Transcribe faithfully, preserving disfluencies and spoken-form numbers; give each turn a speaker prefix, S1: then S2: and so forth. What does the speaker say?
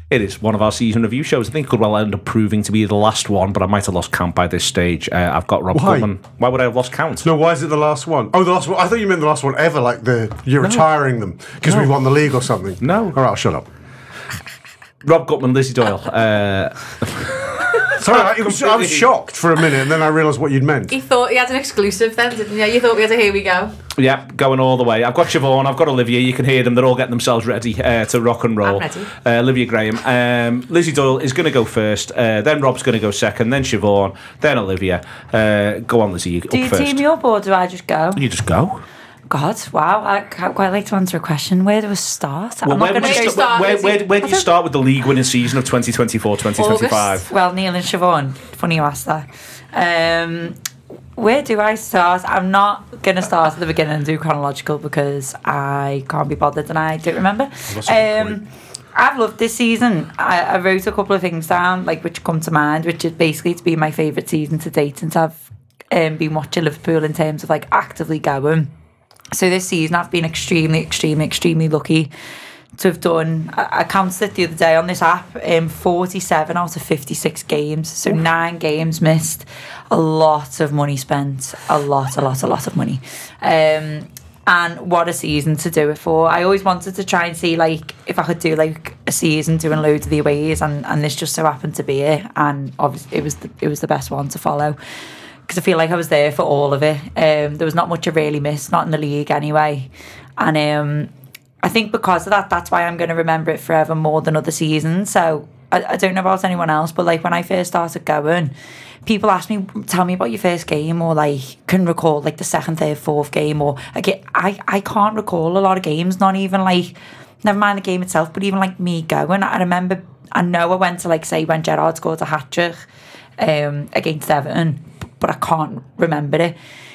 S1: It is one of our season review shows. I think it could well end up proving to be the last one, but I might have lost count by this stage. Uh, I've got Rob
S2: Why?
S1: Gutman. Why would I have lost count?
S2: No, why is it the last one? Oh, the last one. I thought you meant the last one ever, like the you're
S1: No.
S2: retiring them because
S1: No.
S2: we won the league or something.
S1: No.
S2: All right, I'll shut up.
S1: Rob Gutman, Lizzie Doyle. Uh,
S2: Sorry, I, it was, I was shocked for a minute, and then I realised what you'd meant.
S3: He thought he had an exclusive then, didn't you? You thought we had a here we go.
S1: yeah, going all the way. I've got Siobhan, I've got Olivia. You can hear them. They're all getting themselves ready uh, to rock and roll.
S3: I'm ready.
S1: Uh, Olivia Graham. Um, Lizzie Doyle is going to go first. Uh, then Rob's going to go second. Then Siobhan. Then Olivia. Uh, go on, Lizzie. You
S4: Do
S1: up
S4: you
S1: first.
S4: team me up or do I just go?
S1: You just go.
S4: God, wow. I can't quite like to answer a question. Where do I start?
S1: Well,
S4: I'm
S1: where,
S4: not
S1: would
S4: going
S1: you
S4: to
S3: go
S1: sta-
S3: start,
S1: where, where,
S3: Lizzie.
S1: where do you start with the league winning season of twenty twenty-four twenty twenty-five?
S4: Well, Neil and Siobhan. Funny you asked that. Um, where do I start? I'm not going to start at the beginning and do chronological because I can't be bothered and I don't remember.
S1: That's a good
S4: Um, I've loved this season. I, I wrote a couple of things down, like which come to mind, which is basically to be my favourite season to date since I've um, been watching Liverpool in terms of like actively going. So this season I've been extremely, extremely, extremely lucky to have done, I, I counted it the other day on this app, um, forty-seven out of fifty-six games. So nine games missed, a lot of money spent, a lot, a lot, a lot of money. Um, and what a season to do it for. I always wanted to try and see like if I could do like a season doing loads of the aways, and, and this just so happened to be it. And obviously it was the, it was the best one to follow. Because I feel like I was there for all of it. Um, there was not much I really missed, not in the league anyway. And um, I think because of that, that's why I'm going to remember it forever more than other seasons. So I, I don't know about anyone else, but like when I first started going, people ask me, tell me about your first game, or like can recall like the second, third, fourth game, or I get, I, I can't recall a lot of games, not even like, never mind the game itself, but even like me going. I remember, I know I went to like say when Gerrard scored a hat-trick um, against Everton, but I can't remember it.